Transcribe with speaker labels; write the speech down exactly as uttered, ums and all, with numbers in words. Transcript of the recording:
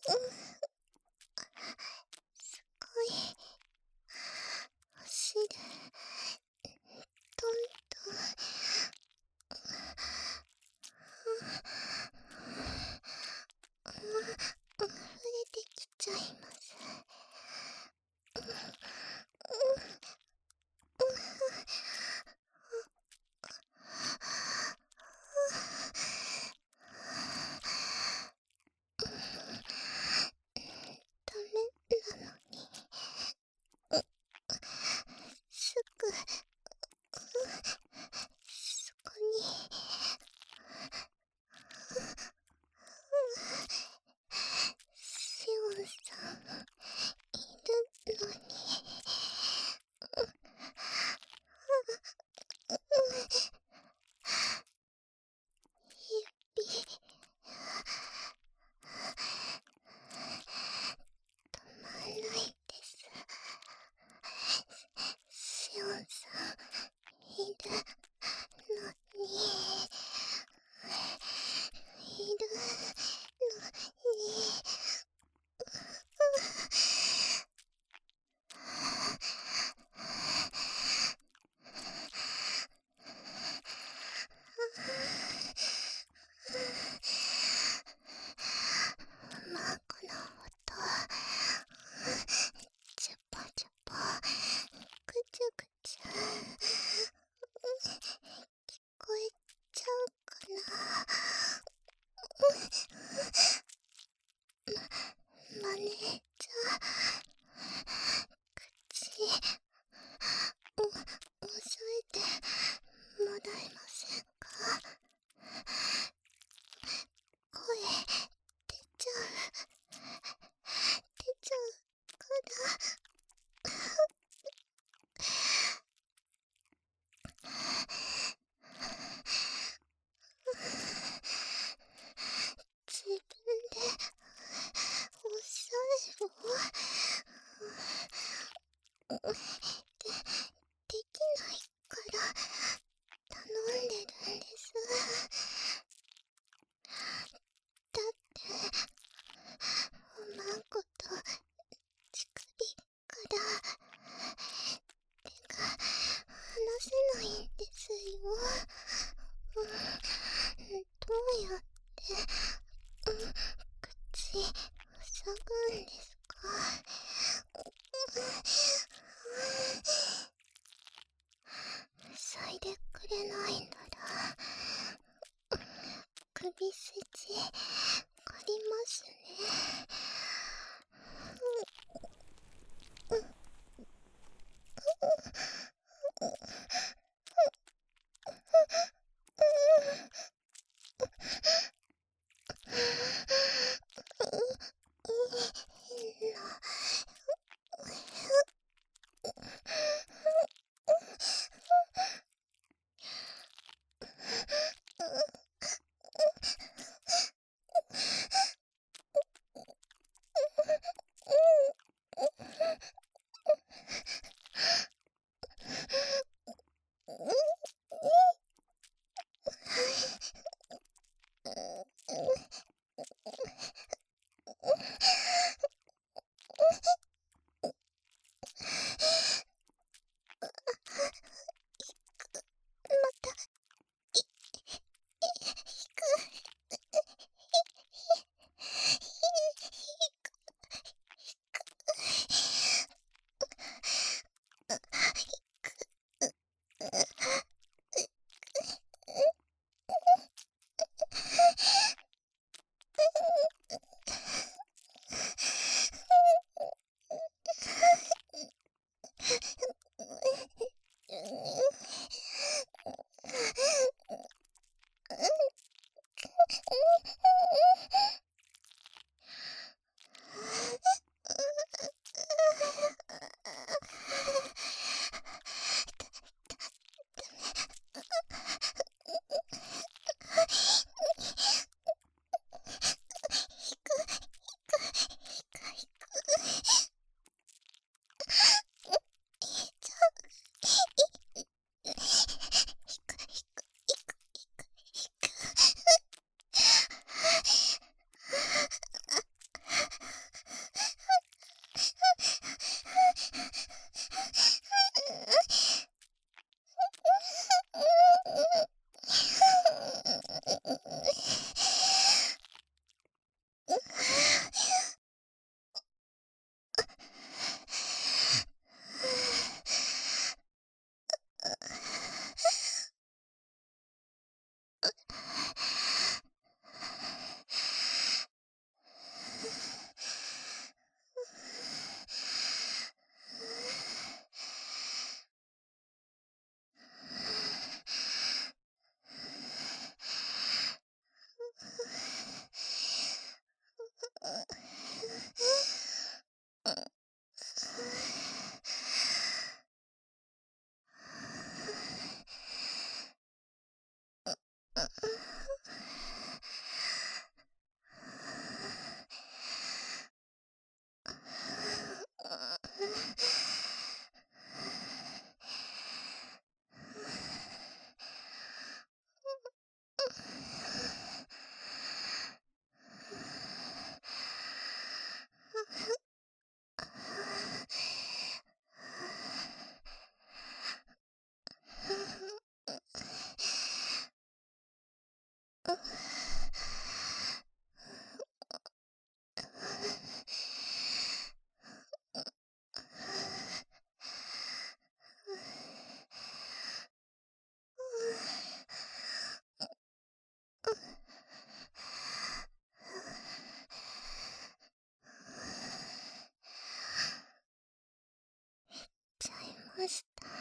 Speaker 1: すごい足でトントン溢れてきちゃいます。ダメなのにすぐそこにシオンさんいるのに指止まんないです。シオンさんいるのにいるのにマークの音チュポチュポぐちゅぐちゅ聞こえちゃうかな。マネージャー口お押さえてもらえませんか。声出ちゃう出ちゃうから自分で押さえろで、できないから頼んでるんです。だっておまんこと乳首から手が離せないんですよ。うん、どうやってうん口塞ぐんですか。塞いでくれないんなら首筋借りますね。 ちゃいました。